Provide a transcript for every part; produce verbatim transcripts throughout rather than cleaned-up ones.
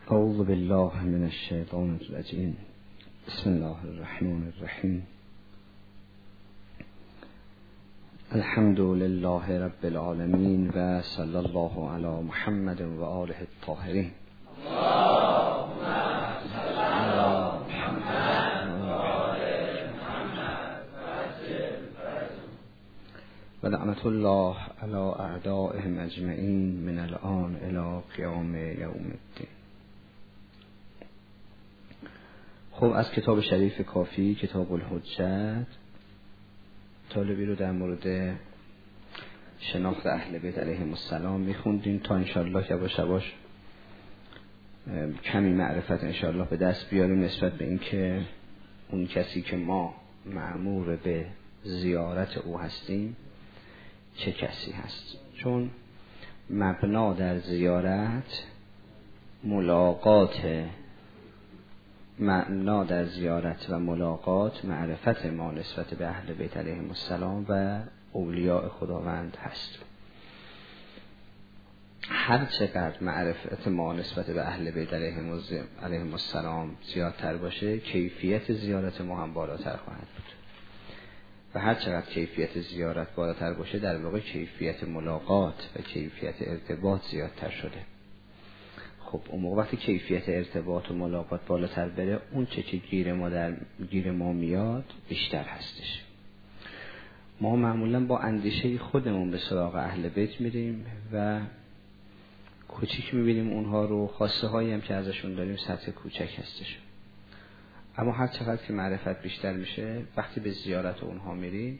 اعوذ بالله من الشیطان الرجیم. بسم الله الرحمن الرحیم. الحمد لله رب العالمین و صلی الله علی محمد و آله الطاهرین. اللهم صل علی محمد و آل محمد و لعنت الله علی اعدائهم اجمعین من الآن الی قیام یوم الدین. خب از کتاب شریف کافی، کتاب الحجت، طالبی رو در مورد شناخت اهل بیت علیهم السلام میخوندیم تا انشالله یواش یواش کمی معرفت انشالله به دست بیاریم نسبت به این که اون کسی که ما مأمور به زیارت او هستیم چه کسی هست. چون مبنا در زیارت ملاقات معنا در زیارت و ملاقات معرفت ما نسبت به اهل بیت علیهم السلام و اولیاء خداوند هست. هر چقدر معرفت ما نسبت به اهل بیت علیهم السلام زیادتر باشه، کیفیت زیارت ما هم بالاتر خواهد بود و هر چقدر کیفیت زیارت بالاتر باشه در واقع کیفیت ملاقات و کیفیت ارتباط زیادتر شده. خب اون موقع وقتی کیفیت ارتباط و ملاقات بالاتر بره، اون چه که گیر ما در گیر ما میاد بیشتر هستش. ما معمولا با اندیشه خودمون به سراغ اهل بیت میریم و کوچیک میبینیم اونها رو، خواسته هایی هم که ازشون داریم سطح کوچک هستش. اما هر چقدر که معرفت بیشتر میشه، وقتی به زیارت اونها میرید،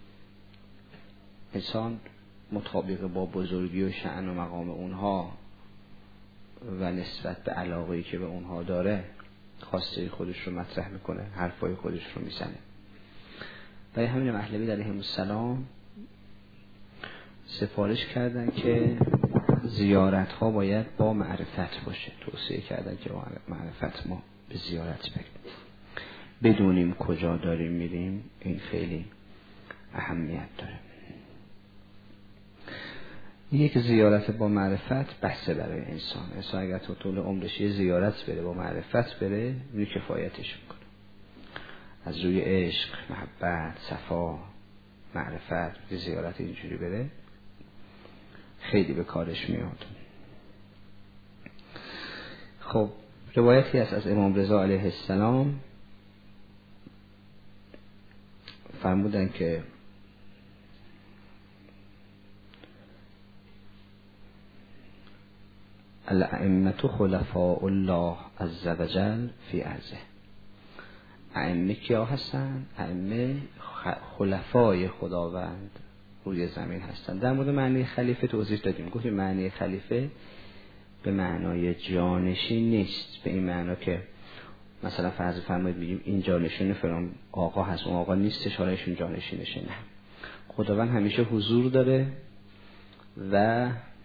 انسان مطابق با بزرگی و شأن و مقام اونها و نسبت به علاقه‌ای که به اونها داره خواسته خودش رو مطرح میکنه، حرفای خودش رو میزنه. برای همین اهل بیت علیهم السلام سفارش کردن که زیارت ها باید با معرفت باشه. توصیه کردن که با معرفت ما به زیارت بریم، بدونیم کجا داریم میریم. این خیلی اهمیت داره. یک زیارت با معرفت بحثه برای انسان. انسان اگر تا طول عمرش یه زیارت بره با معرفت بره، روی کفایتش میکنه. از روی عشق، محبت، صفا، معرفت، یه زیارت اینجوری بره خیلی به کارش میاد. خب روایتی هست از امام رضا علیه السلام، فرمودن که الائمة خلفاء الله عز وجل فی ارضه. ائمه کیا هستن؟ ائمه خلفای خداوند روی زمین هستن. در مورد معنی خلیفه توضیح دادیم. گفتیم معنی خلیفه به معنای جانشین نیست، به این معنا که مثلا فرض فرمایید بگیم این جانشین فلان آقا هست، اون آقا نیستش حالا ایشون جانشینشه. نه، خداوند همیشه حضور داره و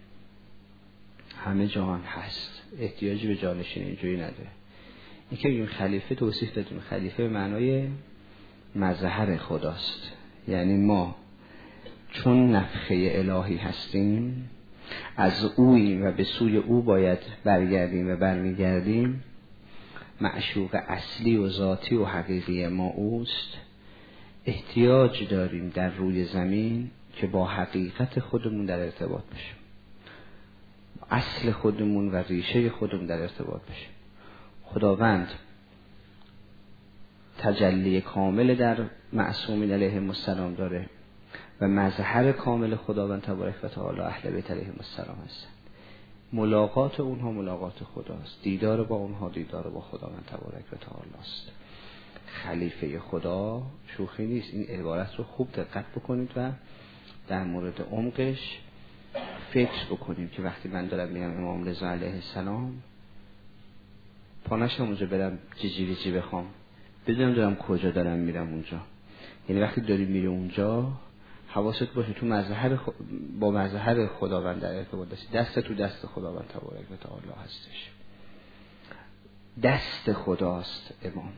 همه جهان هست، احتیاجی به جانشین اینجوری نداره. این که بگیم خلیفه توصیف دادیم، خلیفه به معنای مظهر خداست. یعنی ما چون نفخه الهی هستیم، از اوییم و به سوی او باید برگردیم و برمیگردیم. معشوق اصلی و ذاتی و حقیقی ما اوست. احتیاج داریم در روی زمین که با حقیقت خودمون در ارتباط بشیم، اصل خودمون و ریشه خودمون در ارتباط بشیم. خداوند تجلی کامل در معصومین علیهم السلام داره و مظهر کامل خداوند تبارک و تعالی اهل بیت علیهم السلام هستند. ملاقات اونها ملاقات خداست، دیدار با اونها دیدار با خداوند تبارک و تعالی است. خلیفه خدا شوخی نیست. این عبارت رو خوب دقت بکنید و در مورد عمقش فکر بکنیم که وقتی من دارم میگم امام رضا علیه السلام، پانشم اونجا برم جیجی جی بخوام بدونم دارم کجا دارم میرم اونجا. یعنی وقتی داری میری اونجا حواست باشه تو مظهر خ... با مظهر خداوند در ارتباط هستی. دست تو دست خداوند تبارک و تعالی هستش، دست خداست امام،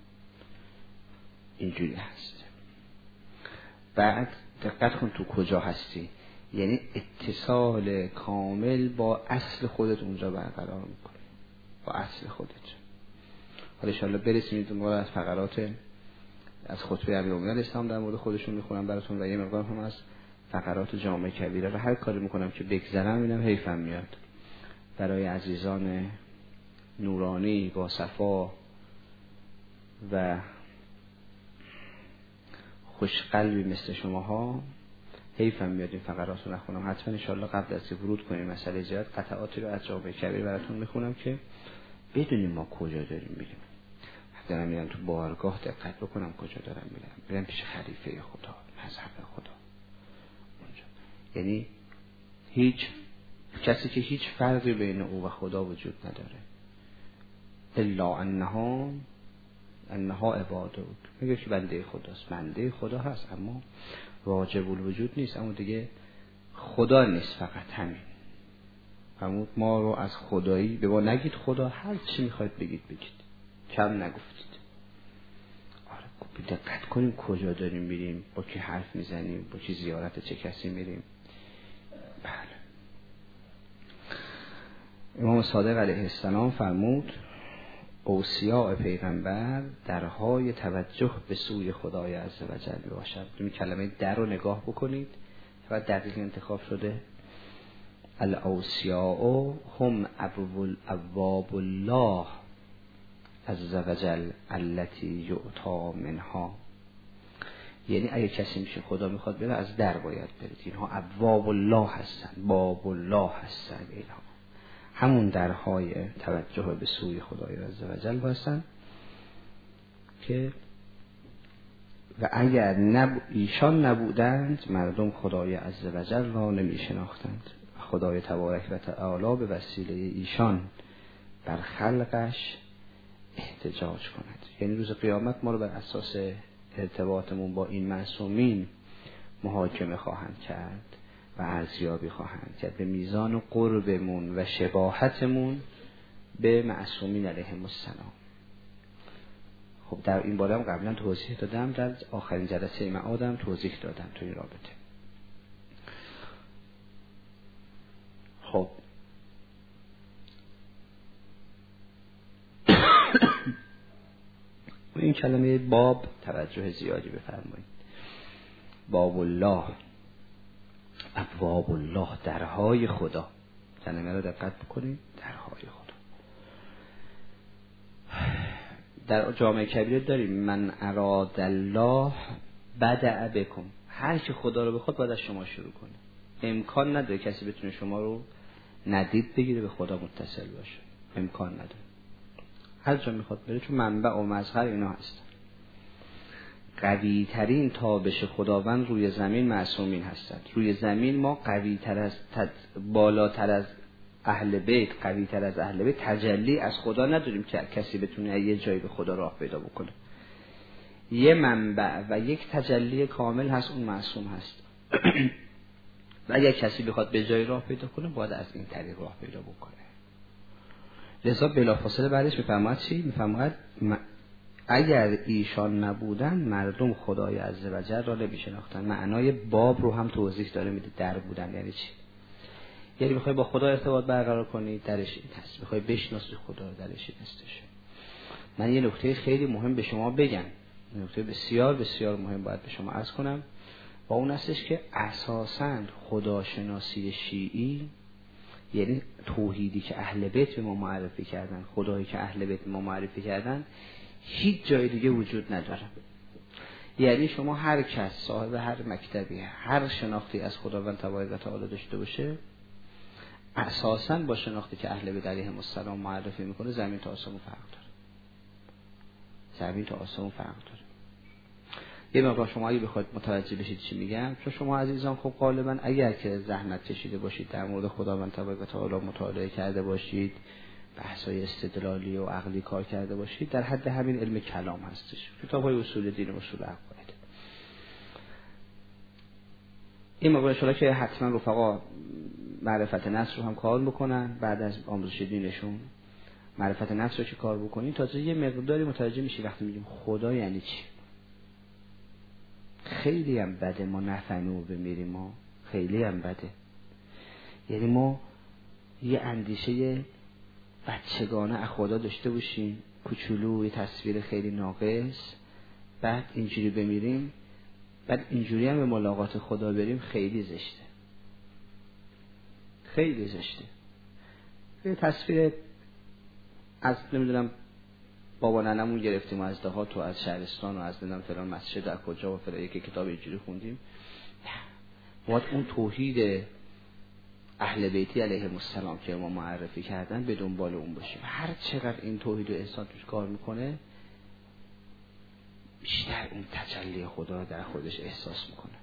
اینجوری هست. بعد دقت کن تو کجا هستی، یعنی اتصال کامل با اصل خودت اونجا برقرار میکنی. با اصل خودت. حالا ان شاء الله برسیم به از فقرات از خطبه امیرالمومنین اسلام در مورد خودشون میخونم براتون و یه مقدار هم از فقرات جامع کبیره رو هر کاری میکنم که بگذرم اینم حیفم میاد. برای عزیزان نورانی با صفا و خوشقلبی مثل شماها حیفم میاد این فقرات رو نخونم. حتما ان شاء الله قبل از ورود کنیم مسئله زیاد قطعاتی رو از جامع کبیر براتون میخونم که بدونیم ما کجا داریم میریم. دارم میرم تو بارگاه، دقت بکنم کجا دارم میرم. برم پیش خلیفه خدا، مذهب خدا اونجا. یعنی هیچ کسی که هیچ فرقی بین او و خدا وجود نداره. الا انها انها عباده بود. میگه که بنده خداست. بنده خدا هست اما واجب الوجود نیست، اما دیگه خدا نیست، فقط همین. اما ما رو از خدایی به ما نگید خدا، هر چی میخواید بگید بگید، کم نگفتید. آره دقت کنیم کجا داریم میریم، با کی حرف میزنیم، با کی زیارت چه کسی میریم. بله. امام صادق علیه السلام فرمود اوصیاء پیغمبر درهای توجه به سوی خدای عزوجل باشد. این کلمه در رو نگاه بکنید و دقیق انتخاب شده. الاوصیاء هم ابواب الله عزوجل التي یعطا منها. یعنی اگه کسی میشه خدا میخواد بره از در باید برید. اینها ابواب الله هستن، باب الله هستن. اینها همون درهای توجه به سوی خدای عزوجل هستن که و اگر نب... ایشان نبودند مردم خدای عزوجل را نمی شناختند. خدای تبارک و تعالی به وسیله ایشان بر خلقش احتجاج کند. یعنی روز قیامت ما رو بر اساس ارتباطمون با این معصومین محاکمه خواهند کرد و ارزیابی خواهند کرد به میزان قربمون و شباهتمون به معصومین علیهم السلام. خب در این باره هم قبلا توضیح دادم، در آخرین جلسه معادم توضیح دادم تو این رابطه. خب این کلمه باب توجه زیادی بفرمایید. باب الله، ابواب الله، درهای خدا. کلمه رو دقت بکنید، درهای خدا. در جامع کبیر داریم من اراد الله بدأ بکم. هر کی خدا رو بخواد باید از شما شروع کنه. امکان نداره کسی بتونه شما رو ندید بگیره به خدا متصل باشه. امکان نداره. هر جا میخواد بره، چون منبع و مظهر اینا هست. قوی ترین تابش خداوند روی زمین معصومین هستند. روی زمین ما قوی تر از تد... بالاتر از اهل بیت، قوی تر از اهل بیت تجلی از خدا نداریم که کسی بتونه یه جایی به خدا راه پیدا بکنه. یه منبع و یک تجلی کامل هست، اون معصوم هست. و اگر کسی بخواد به جای راه پیدا کنه باید از این طریق راه پیدا بکنه. لذا بلافاصله بعدش میفرماید چی؟ میفرماید م... اگر ایشان نبودن مردم خدای عزوجل را نمی‌شناختند. معنای باب رو هم توضیح داره میده. در بودن یعنی چی؟ یعنی بخوای با خدا ارتباط برقرار کنی درش این هست، بخوای بشناسی خدا رو درش این هستش. من یه نکته خیلی مهم به شما بگم، نکته بسیار بسیار مهم باید به شما عرض کنم، و اون هستش که اساساً خداشناسی شیعی یعنی توحیدی که اهل بیت به ما معرفی کردن، خدایی که اهل بیت به ما معرفی کردن هیچ جای دیگه وجود نداره. یعنی شما هر کس صاحب هر مکتبی هر شناختی از خداوند تبارک و تعالی داشته باشه، اساساً با شناختی که اهل بیت علیهم السلام معرفی میکنه زمین تا آسمون فرق داره. زمین تا آسمون فرق داره. یه مقدار شما اگه بخواید متوجه بشید چی میگم، چون شما عزیزان خب غالبا اگر که زحمت کشیده باشید در مورد خداوند تبارک و تعالی مطالعه کرده باشید، بحث‌های استدلالی و عقلی کار کرده باشید، در حد همین علم کلام هستش، کتاب‌های اصول دین و اصول عقاید. این مقدار انشاءالله که حتما رفقا معرفت نفس رو هم کار بکنن بعد از آموزش دینشون. معرفت نفس رو که کار بکنین تازه یه مقداری متوجه میشی وقتی میگیم خدا یعنی چی. خیلی هم بده ما نفهمیم و بمیریم، ما خیلی هم بده. یعنی ما یه اندیشه بچگانه از خدا داشته باشیم، کوچولو، یه تصویر خیلی ناقص، بعد اینجوری بمیریم، بعد اینجوری هم به ملاقات خدا بریم، خیلی زشته، خیلی زشته. یه تصویر از نمیدونم بابا ننمون گرفتیم و از دهات و از شهرستان و از نمیدونم فلان مسجد در کجا و فلان، یک کتاب اینجوری خوندیم. باید اون توحید اهل بیتی علیهم السلام که ما معرفی کردن به دنبال اون باشیم. هر چقدر این توحید و انسان توش کار میکنه، بیشتر اون تجلی خدا رو در خودش احساس میکنه.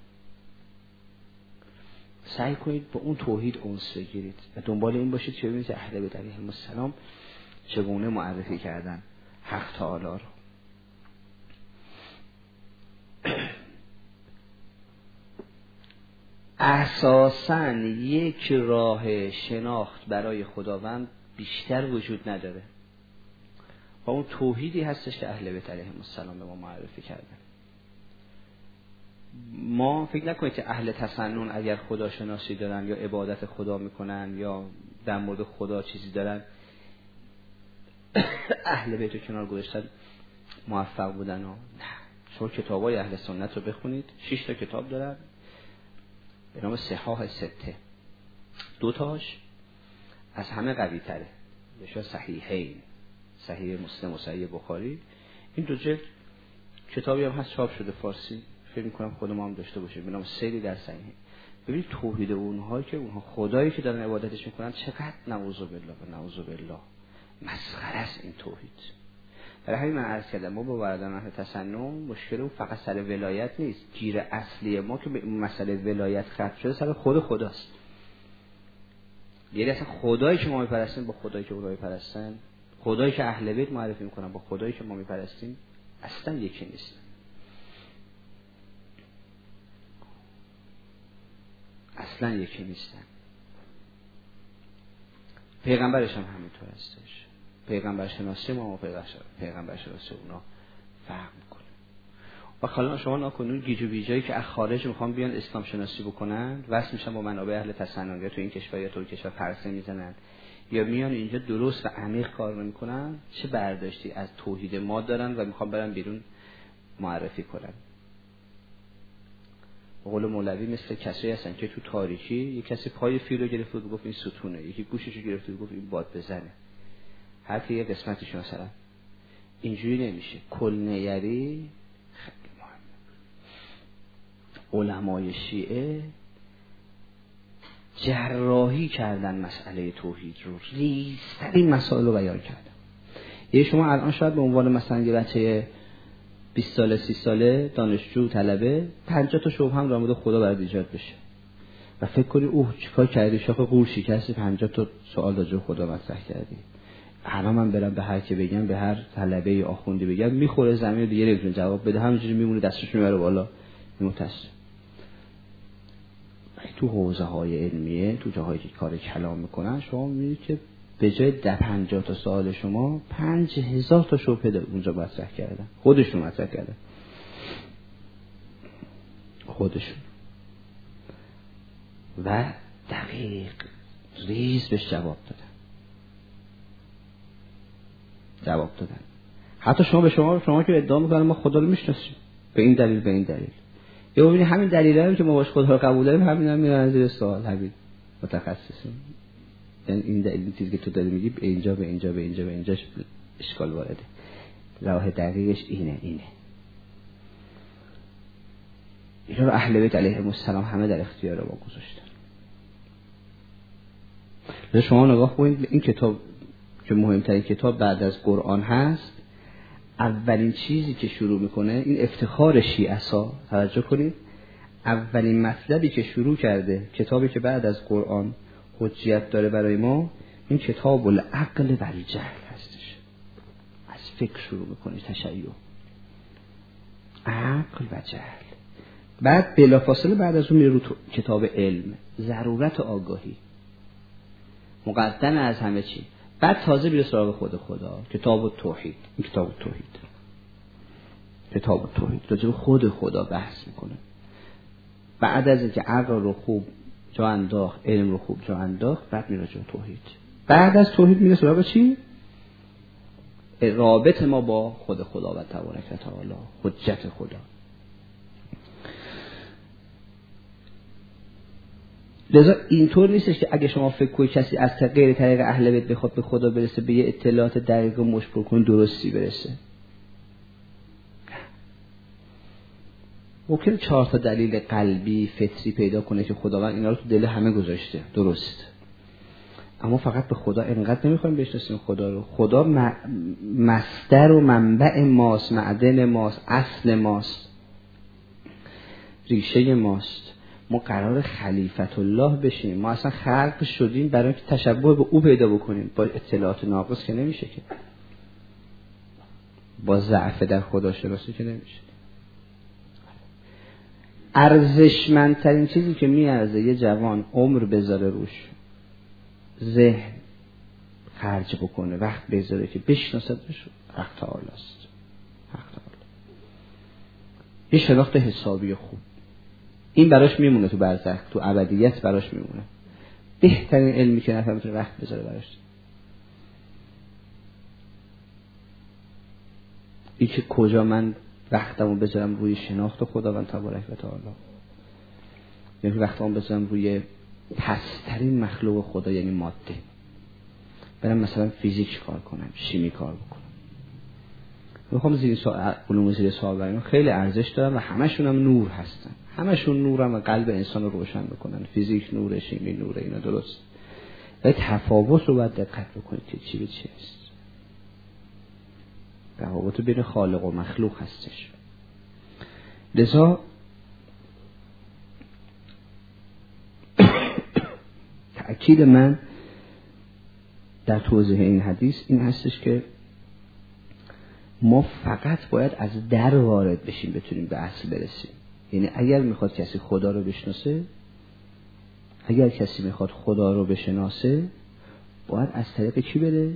سعی کنید با اون توحید انس بگیرید و دنبال این باشید که ببینید اهل بیت علیهم السلام چگونه معرفی کردن حق تعالی رو. اساساً یک راه شناخت برای خداوند بیشتر وجود نداره و اون توحیدی هستش که اهل بیت علیهم السلام به ما معرفی کردن. ما فکر نکنید که اهل تسنن اگر خدا شناسی دارن یا عبادت خدا میکنن یا در مورد خدا چیزی دارن اهل بیت رو کنار گذاشتن موفق بودن. نه، شما کتابای اهل سنت رو بخونید، شش تا کتاب دارن به نام صحاح سته، دو تاش از همه قوی تره، بهش صحیحین، صحیح مسلم و صحیح بخاری. این دو جلد کتابی هم هست چاپ شده فارسی، فکر می‌کنم خود ما هم داشته باشه، به نام سیری در صحیح. ببینید توحید اونها که اونها خدایی که دارن عبادتش میکنن چقدر نعوذ بالله و نعوذ بالله مسخره است این توحید. برای همین من عرض کردم ما با برادران اهل تسنن مشکل اون فقط سر ولایت نیست، گیر اصلی ما که به این مسئله ولایت ختم شده سر خود خداست. یعنی اصلا خدایی که ما میپرستیم با خدایی که اونها میپرستن، خدایی که اهل بیت معرفی میکنن با خدایی که ما میپرستیم اصلا یکی نیست. اصلا یکی نیستن. پیغمبرش هم همینطور هستش. پیغمبر شناسی ما و پیغمبر شناسی اونا فرق میکنه. و حالا شما نکنون گیج و بیجایی که از خارج میخوان بیان اسلام شناسی بکنن، وصل میشن با منابع اهل تسنن یا تو این کشور یا تو کشور پرسه میزنن یا میان اینجا درست و عمیق کار نمیکنن، چه برداشتی از توحید ما دارن و میخوان برن بیرون معرفی کنن. به قول مولوی مثل کسایی هستن که تو تاریکی یک کسی پای فیل رو گرفت و گفت این ستونه، یکی گوشش رو گرفت و گفت این باد بزنه. هر کی یه قسمتش مثلا اینجوری نمیشه. کل نیری خیلی مهمه. علمای شیعه جراحی کردن مسئله توحید رو، ریزترین مسائل رو بیان کردن. یه شما الان شاید به عنوان مثلا یه بچه بیست ساله سی ساله دانشجو طلبه پنجاه تا شبهه هم در مورد خدا برات ایجاد بشه و فکر کنی اوه چیکار کردی، شاخ قور شکستی، پنجاه تا سوال راجع به خدا مطرح کردی. الان من برم به هر کی بگم، به هر طلبه یا آخوندی بگم، میخوره زمین دیگه نمیتونه جواب بده، همینجوری میمونه دستش میبره بالا متاسف. تو حوزه های علمیه، تو جاهایی که کار کلام میکنن، شما میبینید که به جای ده پنجاه تا سوال شما پنج هزار تا شبهه اونجا مطرح کردن، خودشون مطرح کردن، خودشون و دقیق ریز بهش جواب دادن جواب دادن حتی شما به شما شما که ادعا میکنن ما خدا رو میشناسیم به این دلیل به این دلیل، یا ببینید همین دلیل هم که ما باش خدا رو قبول داریم، همین هم میرن زیر سوال، همین متخصصین، یعنی این دلیل چیزی که تو داری میگی به اینجا به اینجا به اینجا به اینجاش اشکال وارده، راه دقیقش اینه اینه اینا رو اهل بیت علیهم السلام همه در اختیار ما گذاشتن. لذا شما نگاه کنید این کتاب که مهمترین کتاب بعد از قرآن هست، اولین چیزی که شروع میکنه این افتخار شیعه‌ها، توجه کنید، اولین مطلبی که شروع کرده کتابی که بعد از قرآن حجیت داره برای ما، این کتاب العقل و الجهل هستش. از فکر شروع میکنه، تشیع، عقل و جهل، بعد بلافاصله بعد از اون میره رو کتاب علم، ضرورت آگاهی، مقدم از همه چی، بعد تازه میره سراغ خود خدا، کتاب التوحید. این کتاب التوحید کتاب التوحید راجع به خود خدا بحث میکنه. بعد از اینکه عقل رو خوب جا انداخت، علم رو خوب جا انداخت، بعد میره راجع به توحید. بعد از توحید میره سراغ چی؟ رابط ما با خود خداوند تبارک و تعالی، حجت خدا. لذا اینطور نیستش که اگه شما فکر کنید کسی از غیر طریق اهل بیت بخواد به خدا برسه، به یه اطلاعات دقیق و مشبوع کن درستی برسه. ممکنه چهار تا دلیل قلبی فطری پیدا کنه که خداوند اینا رو تو دل همه گذاشته، درست، اما فقط به خدا اینقدر نمیخوایم بشناسیم خدا رو. خدا مصدر و منبع ماست، معدن ماست، اصل ماست، ریشه ماست. ما قرار خلیفت الله بشیم. ما اصلا خلق شدیم برای اینکه تشبه به او پیدا بکنیم. با اطلاعات ناقص که نمیشه، که با ضعف در خدا شناسی که نمیشه. ارزشمندترین چیزی که میارزه یه جوان عمر بذاره روش، ذهن خرج بکنه، وقت بذاره که بشناسدش، حق تعالی است. حق تعالی یه شناخت حسابی خوب، این براش میمونه تو برزخ، تو ابدیت براش میمونه. بهترین علمی که نفر میتونه وقت بذاره براش این که کجا من وقتمو بذارم روی شناخت خداوند تبارک و تعالی، یعنی وقتمو بذارم روی پسترین مخلوق خدا، یعنی ماده. برم مثلا فیزیک کار کنم، شیمی کار بکنم. میخوام زیر سوال علوم زیر سوال ببرم، خیلی ارزش دارن و همشون هم نور هستن، همشون نورن و قلب انسان رو روشن میکنن. فیزیک نور، شیمی نور، اینا درست، ولی تفاوت رو باید دقت بکنید که چی به چی است. تفاوت بین خالق و مخلوق هستش. لذا تأکید من در توضیح این حدیث این هستش که ما فقط باید از در وارد بشیم بتونیم به اصل برسیم. یعنی اگر میخواد کسی خدا رو بشناسه، اگر کسی میخواد خدا رو بشناسه، باید از طریق کی بره؟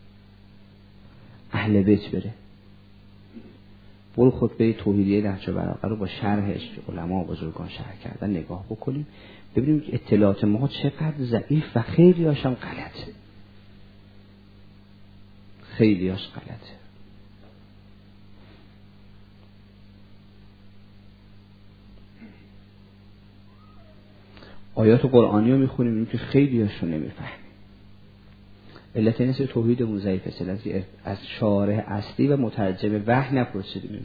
اهل بیت بره. برو خطبه توحیدیه نهج البلاغه رو با شرحش علما بزرگان شرح کردن نگاه بکنیم، ببینیم که اطلاعات ما چقدر ضعیف و خیلی هاشم غلطه. خیلی هاش غلطه. آیات قرآنی رو میخونیم میبینیم که خیلی هاشون نمیفهمیم. علت این است که توحیدمون ضعیفه. سلطی از شارح اصلی و مترجم وحی نپرسیدیم.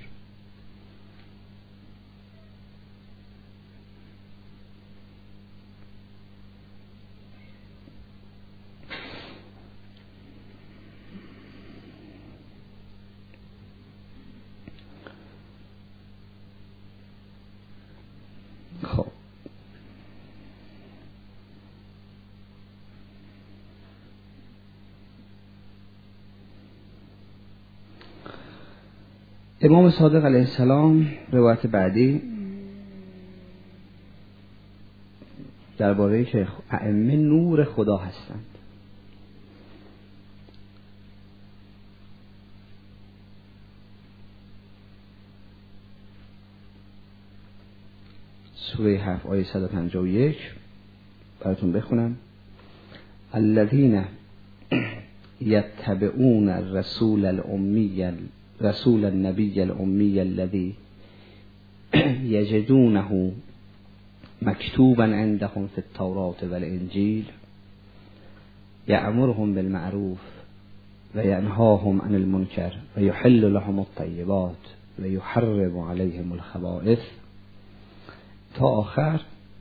خب امام صادق علیه السلام روایت بعدی درباره که ائمه نور خدا هستند. سوره هفت آیه صد و پنجاه و یک براتون بخونم. الذین یتبعون الرسول الامی رسول النبی الامی الذی یجدونه مکتوبا عندهم فی التوراة والانجیل یأمرهم بالمعروف و ینهاهم عن المنکر و یحل لهم الطیبات و یحرم علیهم الخبائث تا آخر.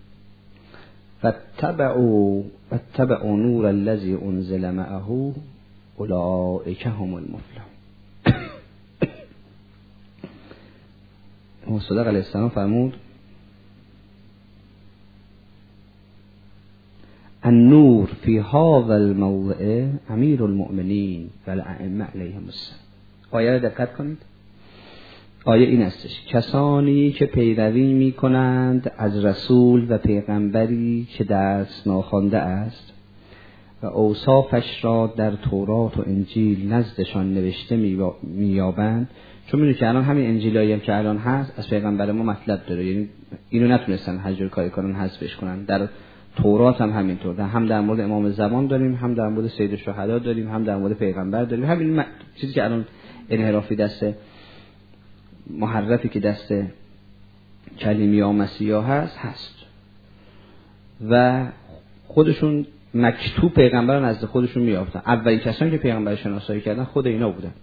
فاتبعوا واتبعوا نور الذی انزل معه اولئک هم المفلحون. صادق علیه السلام فرمود النور فی هذا الموضع امیر المؤمنین و الائمه علیهم السلام. آیه را دقت کنید. آیه این استش کسانی که پیروی می کنند از رسول و پیغمبری که درس ناخوانده است و اوصافش را در تورات و انجیل نزدشان نوشته می یابند. چون میدونی که الان همین انجیلایی هم که الان هست از پیغمبر ما مطلب داره، یعنی اینو نتونستن حجر کاری کنن حذفش کنن. در تورات هم همینطور، هم در مورد امام زمان داریم، هم در مورد سید الشهدا داریم، هم در مورد پیغمبر داریم. همین م... چیزی که الان انحرافی دست محرفی که دست کلیمی یا مسیحا هست هست و خودشون مکتوب پیغمبر رو نزد خودشون میافتن. اولین کسانی که پیغمبر شناسایی کردن خود اینا بودن.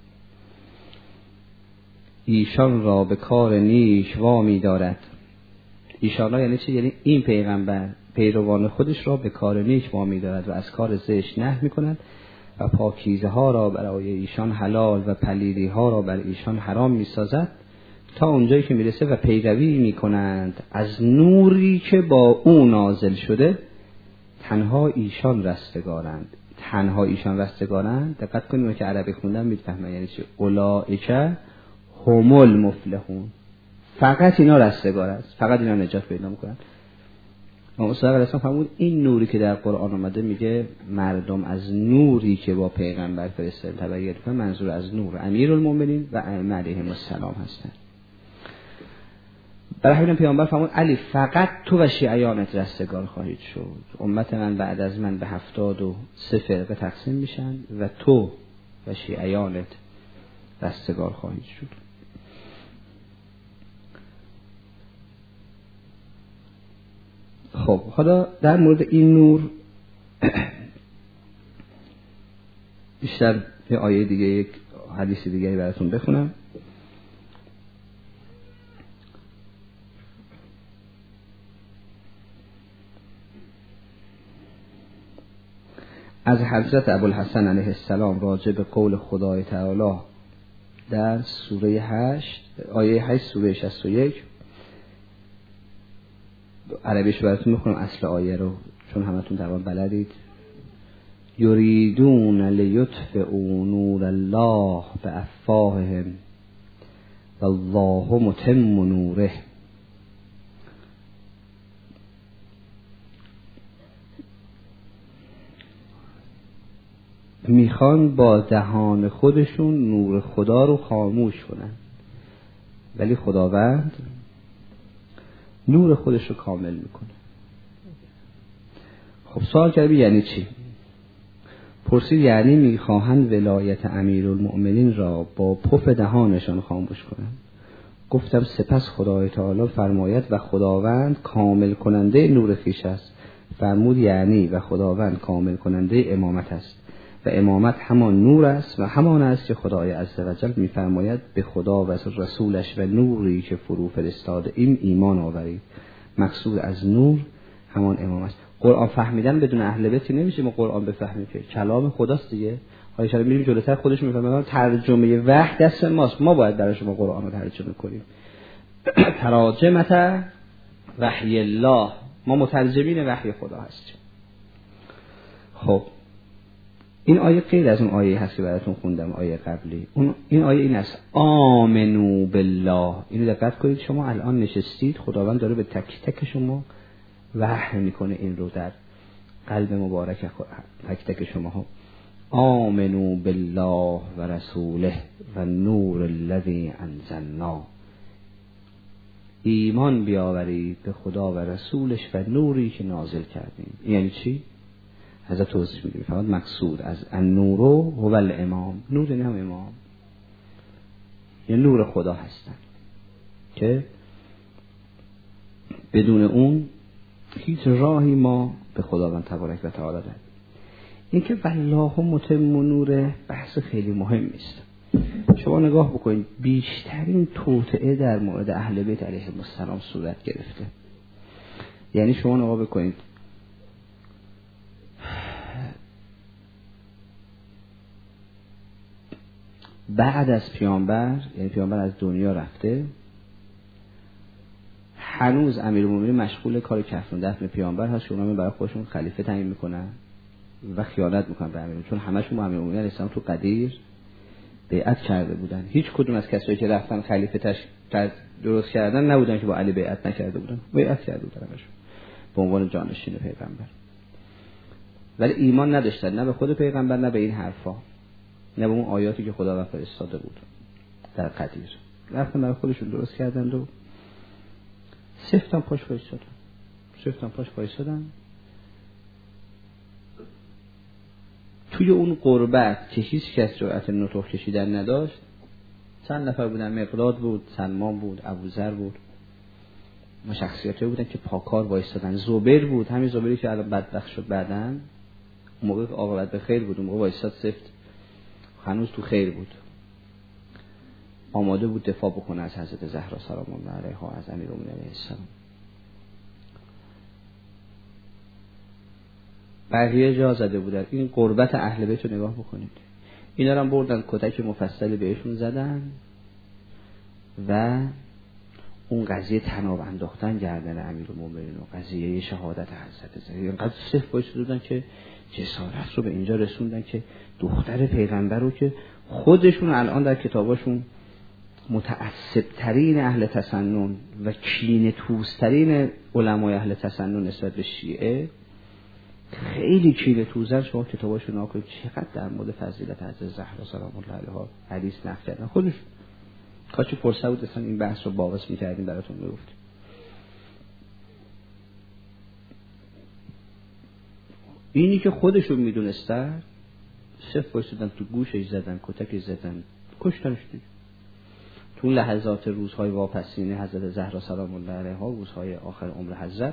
ایشان را به کار نیک وامی دارد. ایشان را یعنی چی؟ یعنی این پیغمبر پیروان خودش را به کار نیک وامی دارد و از کار زشت نهی میکنند و پاکیزه ها را برای ایشان حلال و پلیدی ها را بر ایشان حرام میسازد تا اونجایی که میرسه و پیروی میکنند از نوری که با او نازل شده تنها ایشان رستگارند. تنها ایشان رستگارند. دقت کنید که عربی خوندن میفهمن یعنی چی. اولئک هم المفلحون. فقط اینا رستگار است، فقط اینا نجات پیدا میکنن. امام صادق علیه السلام فرمود این نوری که در قرآن آمده میگه مردم از نوری که با پیغمبر فرستاده تبعیت کنن، منظور از نور امیرالمومنین و ائمه علیهم السلام هستند. برای همین پیامبر فرمود علی فقط تو و شیعیانت رستگار خواهید شد. امت من بعد از من به هفتاد و سه فرقه تقسیم میشن و تو و شیعیانت رستگار خواهید شد. خب حالا در مورد این نور بیشتر یه آیه دیگه، یک حدیث دیگه براتون بخونم. از حضرت ابوالحسن علیه السلام راجع به قول خدای تعالی در سوره هشت آیه هشت سوره شصت و یک، عربیش براتون میخونم اصل آیه رو چون همتون تقریبا بلدید. یریدون لیطفئوا نور الله بافواههم والله متم نوره. میخوان با دهان خودشون نور خدا رو خاموش کنن، ولی خداوند نور خودش رو کامل میکنه. خب سوال کردی یعنی چی؟ پرسید یعنی میخواهند ولایت امیرالمؤمنین را با پف دهانشان خاموش کنند. گفتم سپس خدای تعالی فرماید و خداوند کامل کننده نور خویش است. فرمود یعنی و خداوند کامل کننده امامت است و امامت همان نور است و همان است که خدای عزوجل میفرماید به خدا و رسولش و نوری که فرو فرستاده ایم ایمان آورید. مقصود از نور همان امام است. قرآن فهمیدن بدون اهل بیت نمیشه. ما قرآن بفهمیم که کلام خداست دیگه. حالا ان میریم جلوتر خودش میفهمه ترجمه وحی دست ماست، ما باید برای شما قرآن رو ترجمه کنیم. تراجمت وحی الله، ما مترجمین وحی خدا هستیم. خب این آیه غیر از اون آیه هست که براتون خوندم، آیه قبلی. اون این آیه این است آمنو بالله. اینو دقت کنید، شما الان نشستید، خداوند داره به تک تک شما وحی میکنه این رو در قلب مبارک تک تک شما ها. آمنو بالله و رسوله و نور الذی انزلنا. ایمان بیاورید به خدا و رسولش و نوری که نازل کردیم. یعنی چی؟ از توضیح میدیم. فقط مقصود از النور هو الامام. نور نه امام، یه نور خدا هستن که بدون اون هیچ راهی ما به خداوند تبارک و تعالی نداریم. این که والله متم نوره بحث خیلی مهم است. شما نگاه بکنید بیشترین توطئه در مورد اهل بیت علیهم السلام صورت گرفته. یعنی شما نگاه بکنید بعد از پیامبر، یعنی پیامبر از دنیا رفته، هنوز امیرالمومنین مشغول کار کفن دفن پیامبر هست. اونا برای خودشون خلیفه تعیین میکنن و خیانت میکنن به امیرالمومنین، چون همشون با امیرالمومنین علیه السلام تو قدیر بیعت کرده بودن. هیچ کدوم از کسایی که رفتن خلیفه تش درست کردن نبودن که با علی بیعت نکرده بودن، بیعت کرده بودن همشون به عنوان جانشین پیغمبر، ولی ایمان نداشتن نه به خود پیغمبر نه به این حرفا، نه به اون آیاتی که خداوند فرستاده بود در قدیر. رفتن برای خودشون درست کردن و سفتم پاش وایسادن، سفتم پاش وایسادن توی اون قربت که هیچ کس جرأت نطق کشیدن نداشت، چند نفر بودن؟ مقداد بود، سلمان بود، ابوذر بود، ما شخصیتی بودن که پاکار وایستادن. زبیر بود، همین زبیری که الان بدبخت شد بعدن، اون موقع عاقبت به خیر بود، اون موقع وایستاد سفت، هنوز تو خیر بود، آماده بود دفاع بکنه از حضرت زهرا سلام الله علیها، از امیرالمومنین علیه السلام. بقیه جا زده بودن. این قربت اهل بیت رو نگاه بکنید. اینا رو هم بردن کتک مفصلی بهشون زدن و اون قضیه تناب انداختن گردن امیرالمومنین و قضیه شهادت حضرت زهرا اینقدر صف باید دادن که جسارت رو به اینجا رسوندن که دختر پیغمبر رو که خودشون الان در کتاباشون متعصب ترین اهل تسنن و کینه توزترین علمای اهل تسنن نسبت به شیعه، خیلی کینه توزن، شما کتاباشون نگاه کنید چقدر در مورد فضیلت حضرت زهرا سلام الله علیها حدیث نقل کردن. خودش کاچی فرصت بود اصلا این بحث رو باعث می‌کردیم براتون میگفتیم. اینی که خودشون میدونستن صف وایسادن تو گوشش زدن، کتک زدن، کشتنش دیگه. تو لحظات روزهای واپسینه حضرت زهرا سلام الله علیها، روزهای آخر عمر حضرت،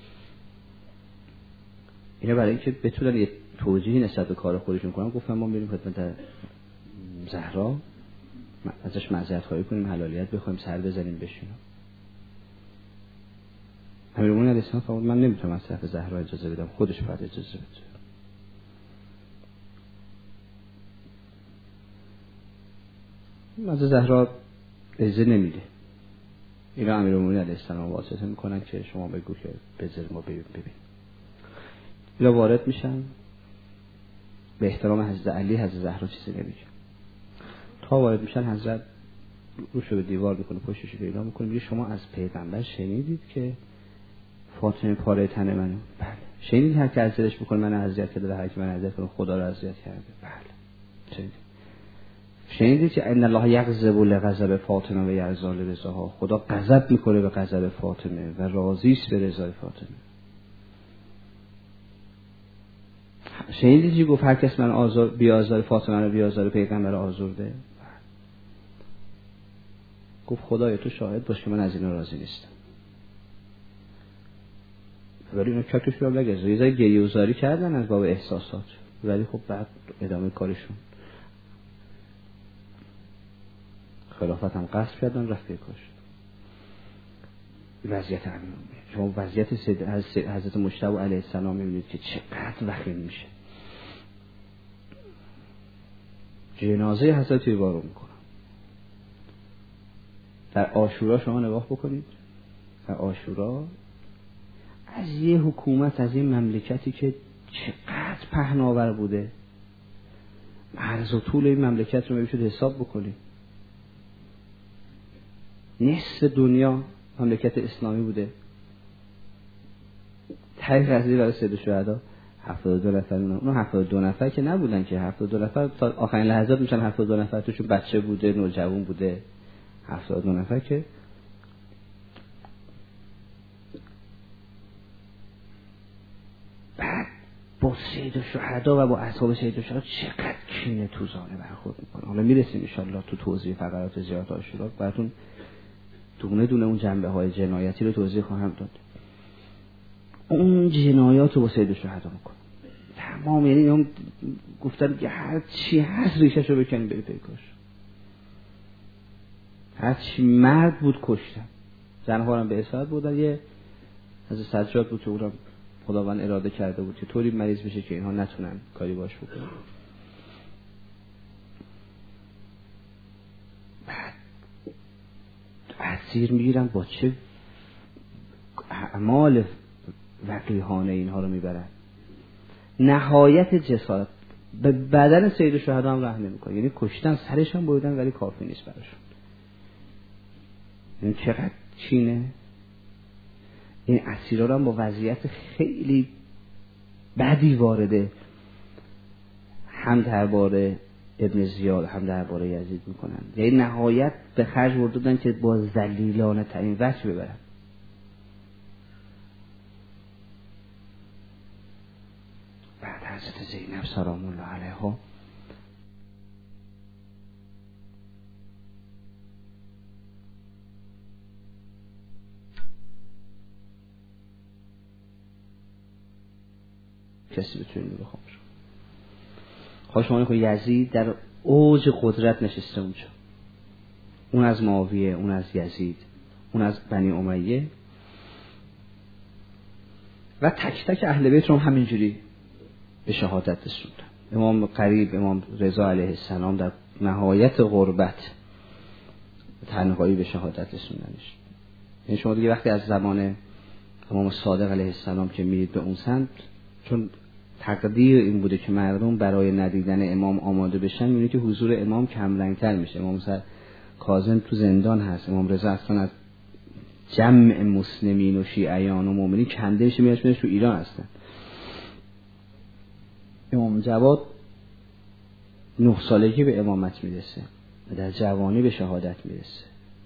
اینا برای اینکه بتونن یه توجیهی نسبت به کار خودشون کنن، گفتن ما میریم خدمت زهرا ازش معذرت خواهی کنیم، حلالیت بخوایم، سر بزنیم بشینیم. امیرالمومنین علیه السلام فرمود من نمیتونم از طرف زهرا اجازه بدم، خودش باید اجازه بده. از زهرا اجازه نمیده. اینا امیرالمومنین علیه السلام واسطه میکنن که شما بگو که بذار ما ببین ببین. اینا وارد میشن، به احترام حضرت علی حضرت زهرا چیزی نمیگه. تا وارد میشن حضرت روشو به دیوار میکنه، پشتش رو اعلام میکنه، میگه شما از پیغمبر شنیدید که فاطمه پاره تن منو؟ بله. شنیدید هر کی اذیتش بکنه من اذیت کرده، هر کی من اذیت کنه خدا رو اذیت کرده؟ بله. شنیدید؟ شنیدید که ان الله یغضب لغضب فاطمه و یرضی لرضاها، خدا غضب میکنه به غضب فاطمه و راضی است به رضای فاطمه. شنیدید چی گفت هر کس من آزار بیازار فاطمه رو بیازار پیغمبر آزرده؟ گفت خدایا تو شاهد باش که من از اینا راضی نیستم. ولی اینا کاتش رو لگه ریزای گریه و زاری کردن از باب احساسات، ولی خب بعد ادامه کارشون خلافت هم قصد کردن، رفت کارش. وضعیت امیرالمومنین، شما وضعیت سید حضرت مجتبی علیه السلام میبینید که چقدر وخیم میشه. جنازه حضرت رو بارو میکنن. در عاشورا شما نگاه بکنید، در عاشورا از یه حکومت، از این مملکتی که چقدر پهناور بوده، عرض و طول این مملکت رو میشود حساب بکنید. نصف دنیا مملکت اسلامی بوده. تای قضیه برای سید شهدا هفتاد و دو نفر، اون هفتاد و دو نفر که نبودن که هفتاد و دو نفر تا آخرین لحظات میشن هفتاد و دو نفر، توشون بچه بوده، نوجوان بوده. هفتاد و دو نفر که بعد با سید شهدا و با اصحاب سید شهدا چقدر کینه توزانه برخورد میکنه. حالا میرسیم ان شاء الله تو توضیح فقرات زیارت عاشورا براتون دونه دونه اون جنبه های جنایتی رو توضیح خواهم داد. اون جنایات رو با سید شهدا میکنه تمام، یعنی هم گفتن که هر چی هست ریشش رو بکنیم بری پیکاش. هر چی مرد بود کشتن، زنها هم به اسارت بودن. یه از سجاد بود که اونم خداوند اراده کرده بود که طوری مریض بشه که اینها نتونن کاری باش بکنن. بعد اسیر میگیرن، با چه اعمال وقیحانه اینها رو میبرن. نهایت جسارت به بدن سید شهدا هم رحم نمیکنه، یعنی کشتن سرش هم بریدن ولی کافی نیست براشون. این چقدر چینه. این اسیرا رو هم با وضعیت خیلی بدی وارده، هم درباره ابن زیاد هم درباره یزید میکنن، یعنی نهایت به خرج بردن که با ذلیلانه ترین وجه ببرن. بعد حضرت زینب زینب سلام الله علیها کسی بتونه اینو بخوام. خواهش شما که یزید در اوج قدرت نشسته اونجا، اون از معاویه، اون از یزید، اون از بنی امیه و تک تک اهل بیت رو همینجوری به شهادت رسوندن. امام قریب، امام رضا علیه السلام در نهایت غربت تنهایی به شهادت رسوندنش. یعنی شما دیگه وقتی از زمان امام صادق علیه السلام که میرید به اون سمت، چون تقدیر این بوده که مردم برای ندیدن امام آماده بشن، میبینید که حضور امام کم رنگتر میشه. امام کاظم تو زندان هست، امام رضا اصلا از جمع مسلمین و شیعیان و مؤمنین کنده میشه، میاد تو ایران هستن. امام جواد نه سالگی به امامت میرسه و در جوانی به شهادت میرسه.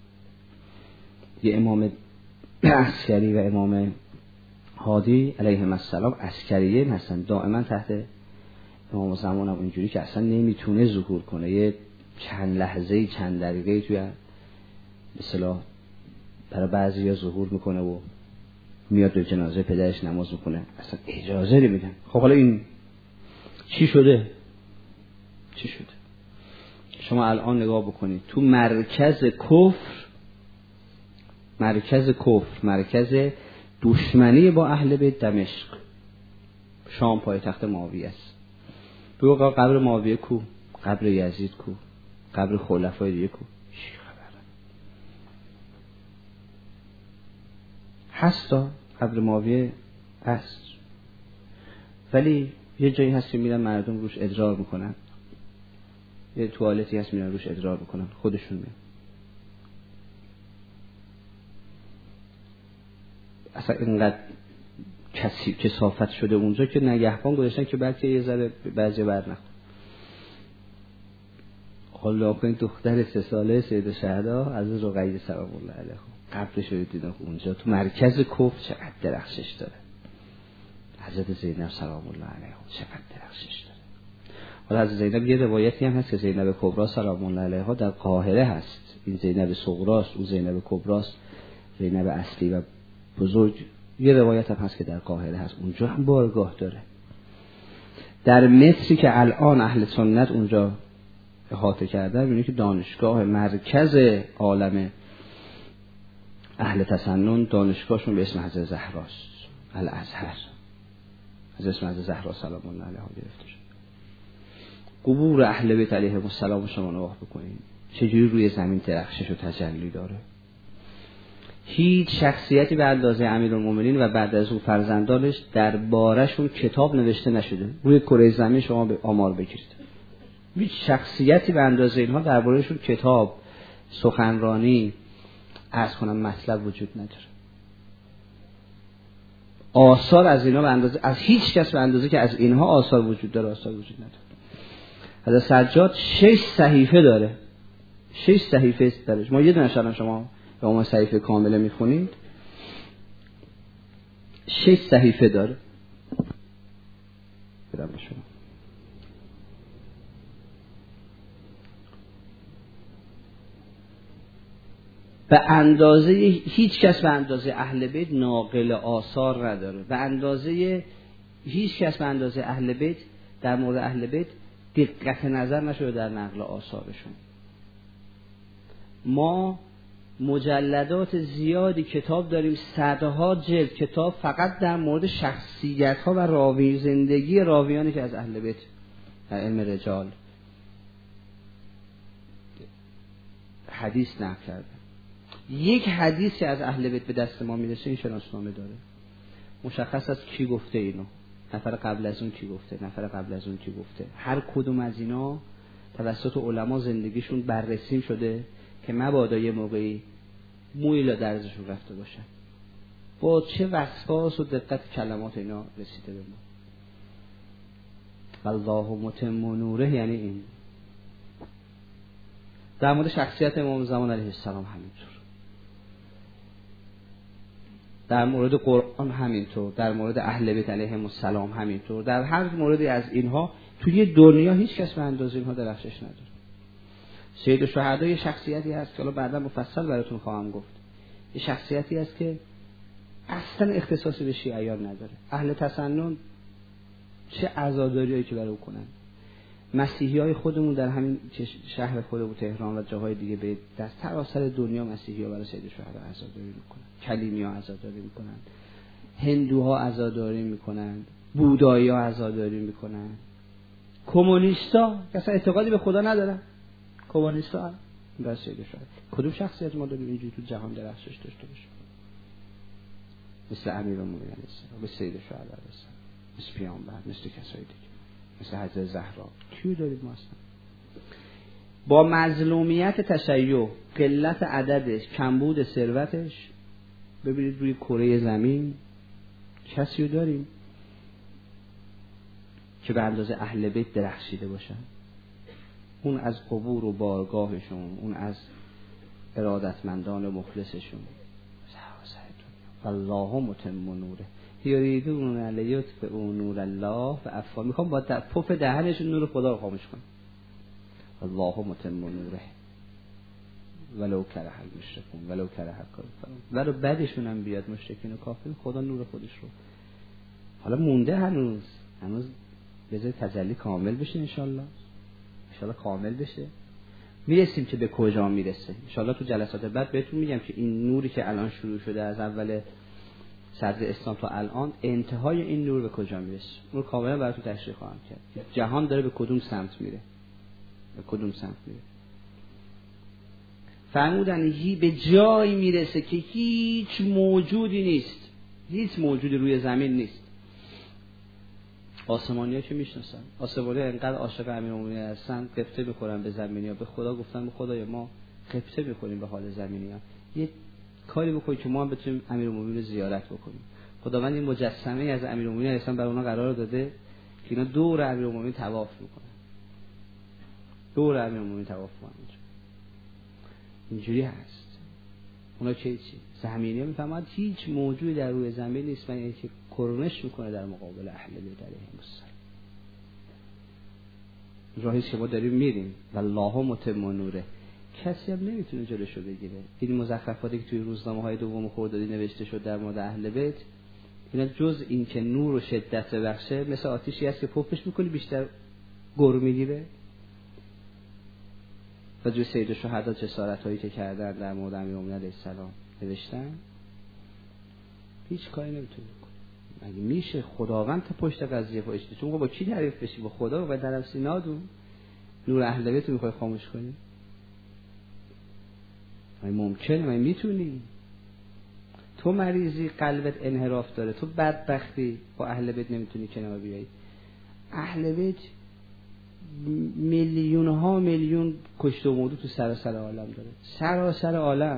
یه امام عسکری و امام هادی علیهم السلام عسکریه هستن، دائما تحت امام زمان هم اینجوری که اصلا نمیتونه ظهور کنه. یه چند لحظه چند دقیقه توی به اصطلاح برای بعضیا ظهور میکنه و میاد به جنازه پدرش نماز میکنه، اصلا اجازه نمیدن. خب حالا این چی شده؟ چی شده؟ شما الان نگاه بکنید تو مرکز کفر، مرکز کفر، مرکز دشمنی با اهل بیت دمشق، شام پایتخت معاویه است. بگو قبر معاویه کو؟ قبر یزید کو؟ قبر خلفای دیگه کو؟ چی خبره؟ هستا قبر معاویه هست، ولی یه جایی هست که میرن مردم روش ادرار میکنن، یه توالتی هست میرن روش ادرار میکنن، خودشون میرن. اصلا اینقدر کسی کثافت شده اونجا که نگهبان گذاشتن که بلکه یه ذره بعضی بر نخور. حالا کنید دختر سه ساله سید الشهدا از رقیه سلام الله علیها قبرش رو دیدن اونجا تو مرکز کفر، چقدر درخشش داره. حضرت زینب سلام الله علیها چقدر درخشش داره. حالا از زینب یه روایتی هم هست که زینب کبرا سلام الله علیها در قاهره هست. این زینب صغراست، اون زینب کبراست، زینب اصلی و بزرگ. یه روایت هم هست که در قاهره هست، اونجا هم بارگاه داره. در مصری که الان اهل سنت اونجا احاطه کردن، می‌بینی که دانشگاه مرکز عالم اهل تسنن، دانشگاهشون به اسم حضرت زهراست، الازهر، از اسم حضرت زهرا سلام الله علیها گرفته شد. قبور اهل بیت علیهم السلام شما نگاه بکنید چجوری روی زمین درخشش و تجلی داره. هیچ شخصیتی به اندازه امیرالمومنین و بعد از او فرزندانش درباره‌شون کتاب نوشته نشده. روی کره زمین شما به آمار بگیرید، هیچ شخصیتی به اندازه اینها درباره‌شون کتاب، سخنرانی، عرض کنم مطلب وجود نداره. آثار از اینها به اندازه از هیچ کس به اندازه که از اینها آثار وجود داره آثار وجود نداره. حضرت سجاد شش صحیفه داره، شش صحیفه داره. ما یه دونه شما شما به اون صحیفه کامله میخونید، شش صحیفه داره. برام شما به اندازه هیچ کس به اندازه اهل بیت ناقل آثار نداره. به اندازه هیچ کس به اندازه اهل بیت در مورد اهل بیت دقت نظر نشده در نقل آثارشون. ما مجلدات زیادی کتاب داریم، صدها جلد کتاب فقط در مورد شخصیت ها و راوی زندگی راویانی که از اهل بیت در علم رجال حدیث نقل کرده. یک حدیث که از اهل بیت به دست ما میرسه این شناسنامه داره، مشخص است کی گفته اینو، نفر قبل از اون کی گفته، نفر قبل از اون کی گفته. هر کدوم از اینا توسط علما زندگیشون بررسی شده که مبادا یه موقعی مویی لا درزشون رفته باشن. با چه وسواس و دقت کلمات اینا رسیده به ما. والله متم نوره یعنی این. در مورد شخصیت امام زمان علیه السلام همینطور، در مورد قرآن همینطور، در مورد اهل بیت علیهم السلام همینطور، در هر موردی از اینها توی دنیا هیچ کس به اندازه اینها درخشش نداره. سید الشهدا یه شخصیتی هست که حالا بعدا مفصل براتون خواهم گفت. یه شخصیتی هست که اصلا اختصاصی به شیعیان نداره. اهل تسنن چه عزاداریایی که برای او کنن. مسیحیای خودمون در همین شهر خودمون تهران و جاهای دیگه به در سراسر دنیا مسیحی‌ها برای سید الشهدا عزاداری میکنن. کلیمی‌ها عزاداری میکنن. هندوها عزاداری میکنن. بودایی‌ها عزاداری میکنن. کمونیستا که اصلا اعتقادی به خدا ندارن، کمونیستا هم برای سید الشهدا. کدوم شخصیت ما داریم اینجوری تو جهان درخشش داشته باشه؟ مثل امیرالمومنین علیه السلام، مثل سید الشهدا علیه السلام، مثل پیامبر، مثل کسای دیگه، مثل حضرت زهرا. کیو دارید ما اصلا؟ با مظلومیت تشیع، قلت عددش، کمبود ثروتش، ببینید روی کره زمین کسی رو داریم که به اندازه اهل بیت درخشیده باشن؟ اون از قبور و بارگاهشون، اون از ارادتمندان و مخلصشون. والله متم نوره یریدون لیطفئ نور الله و افوا، میخوام با پف دهنشون نور خدا رو خاموش کنم. والله متم نوره ولو کره المشرکون ولو کره الکافرون. ولو بعدشون هم بیاد مشرکین و کافرین، خدا نور خودش رو حالا مونده، هنوز هنوز بذار تجلی کامل بشه انشالله، انشالله کامل بشه. میرسیم که به کجا میرسه انشالله تو جلسات بعد بهتون میگم که این نوری که الان شروع شده از اول صدر اسلام تا الان، انتهای این نور به کجا میرسه اون کاملا براتون تشریح خواهم کرد. جهان داره به کدوم سمت میره، به کدوم سمت میره. فرمودن هی به جایی میرسه که هیچ موجودی نیست، هیچ موجودی روی زمین نیست. آسمانی‌ها که میشناسن، آسمانی‌ها انقدر عاشق امیرالمومنین هستن قبطه میخورن به زمینی‌ها. به خدا گفتن به خدای ما قبطه میخوریم به حال زمینی‌ها، یه کاری بکنید که ما هم بتونیم امیرالمومنین رو زیارت بکنیم. خداوند این مجسمه از امیرالمومنین اصلا برای اونها قرار داده که اینا دور امیرالمومنین طواف میکنن، دور امیرالمومنین طواف میکنن. اینجوری هست. اونا چه چی زمینی‌ها میفهمن هیچ موجودی در روی زمین نیست من اینکه کرنش میکنه در مقابل اهل بیت علیهم السلام. راهی که ما داریم میریم والله متم نوره، کسی هم نمیتونه جلوشو بگیره. این مزخرفاتی که توی روزنامه‌های دوم خردادی نوشته شد در مورد اهل بیت، اینا جز این که نور و شدت بخشه، مثل آتیشی هست که پفش میکنی بیشتر گر میگیره. و جو سید الشهدا جسارتایی که کردن در مورد امیرالمومنین علیه السلام نوشتن، هیچ کاری نمیتونه بکنه. مگه میشه خداوند تا پشت قضیه پشت؟ چون با کی تعریف بشی؟ با خدا و در سینادو نور اهل بیت رو میخوای خاموش کنی؟ مگه ممکنه؟ مگه میتونی؟ تو مریضی، قلبت انحراف داره، تو بدبختی، با اهل بیت نمیتونی کنار بیایی. اهل بیت میلیون ها میلیون کشته و مرده تو سراسر عالم داره، سراسر عالم.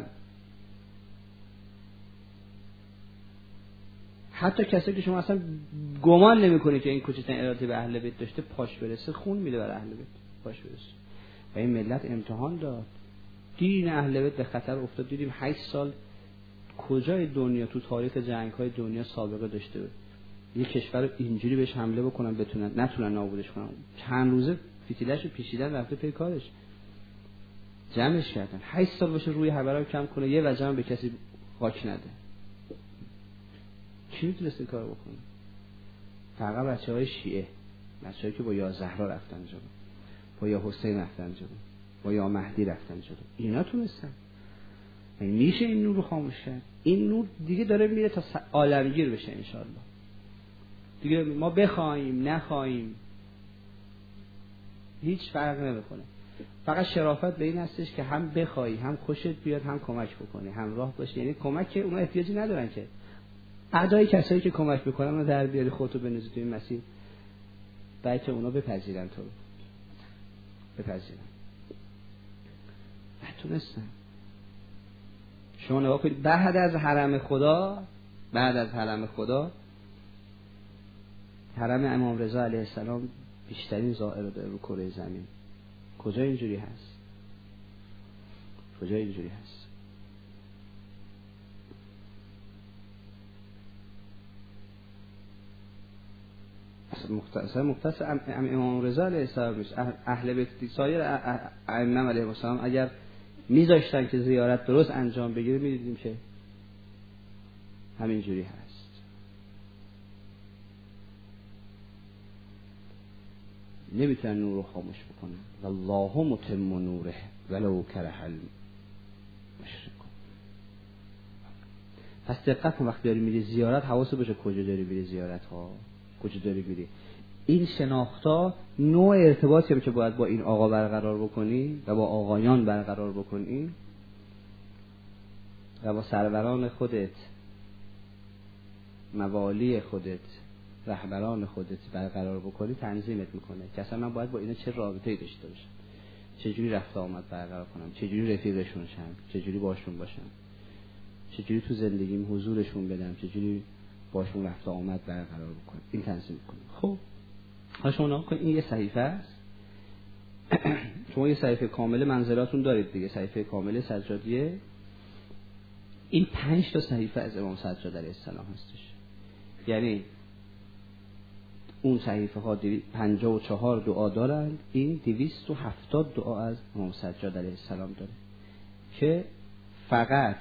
حتی کسایی که شما اصلا گمان نمی‌کنید که این کوچکترین ارادی به اهل بیت داشته، پاش برسه خون میده برای اهل بیت، پاش برسه. و این ملت امتحان داد، دین اهل بیت به خطر افتاد. دیدیم هشت سال کجای دنیا تو تاریخ جنگ‌های دنیا سابقه داشته بود یه کشور اینجوری بهش حمله بکنن بتونن نتونن نابودش کنن؟ چند روزه فتیله‌شو پیچیدن رفته پی کارش، جمعش کردن. هشت سال باشه روی حبرم کم کنه، یه وجه هم به کسی خاک نده. کی میتونست این کارو بکنه؟ فقط بچه‌های شیعه، بچه‌هایی که با یا زهرا رفتن جلو، با یا حسین رفتن جلو، با یا مهدی رفتن جلو، اینا تونستن. این میشه این نور رو خاموش کرد؟ این نور دیگه داره میره تا عالمگیر بشه انشالله. دیگه ما بخوایم نخوایم هیچ فرق نمیکنه. فقط شرافت به این هستش که هم بخوای، هم خوشت بیاد، هم کمک بکنی، همراه باشی. یعنی کمک که اونا احتیاجی ندارن که اعدای کسایی که کمک میکنن اونو در بیاری خودتو بنوزی توی این مسیر، بلکه اونا بپذیرن تو رو، بپذیرن. نتونستن. شما نگاه کنید بعد از حرم خدا، بعد از حرم خدا حرم امام رضا علیه السلام بیشترین زائر داره رو کره زمین. کجا اینجوری هست؟ کجا اینجوری هست؟ مختصر مختصر امام رضا علیه السلام نیست. اهل بیت سایر ائمه علیهم السلام اگر میذاشتن که زیارت درست انجام بگیره میدیدیم که همین جوری هست. نمیتونن نور رو خاموش بکنن. والله متم نوره ولو کره المشرکون. پس دقت کن وقتی داری میری زیارت حواست باشه کجا داری میری زیارت ها، کجا داری میری. این شناختا نوع ارتباطی هم که باید با این آقا برقرار بکنی و با آقایان برقرار بکنی و با سروران خودت، موالی خودت، رهبران خودت برقرار بکنی تنظیمت میکنه که اصلا من باید با اینا چه رابطه‌ای داشته باشم، چجوری رفت آمد برقرار کنم، چجوری رفیقشون شم، چجوری باشون باشم، چجوری تو زندگیم حضورشون بدم، چجوری باشون رفت آمد برقرار بکنم. این تنظیم کنم. خب ها شما نگاه این یه صحیفه است. شما یه صحیفه کامل منزلاتون دارید دیگه، صحیفه کامل سجادیه. این پنج تا صحیفه از امام سجاد علیه السلام هستش. یعنی اون صحیفه ها پنجاه و چهار دعا دارند، این دویست و هفتاد دعا از امام سجاد علیه السلام داره که فقط